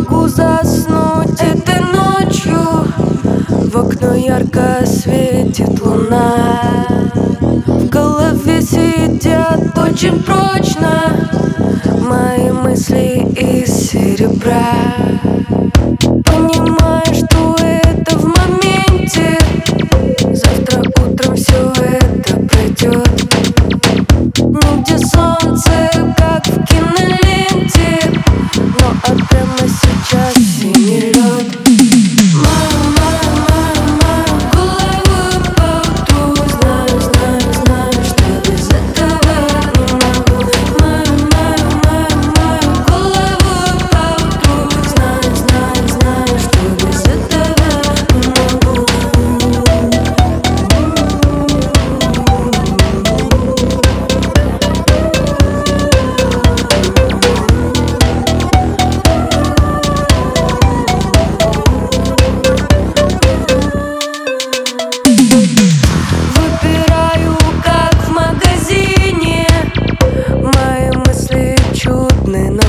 могу заснуть этой ночью. В окно ярко светит луна. В голове сидят очень прочно мои мысли из серебра. Понимаю, что это в моменте. Завтра утром все это пройдет. Нигде солнце, как в киноленте, но прямо сейчас синий лед. Выбираю, как в магазине, мои мысли чудны.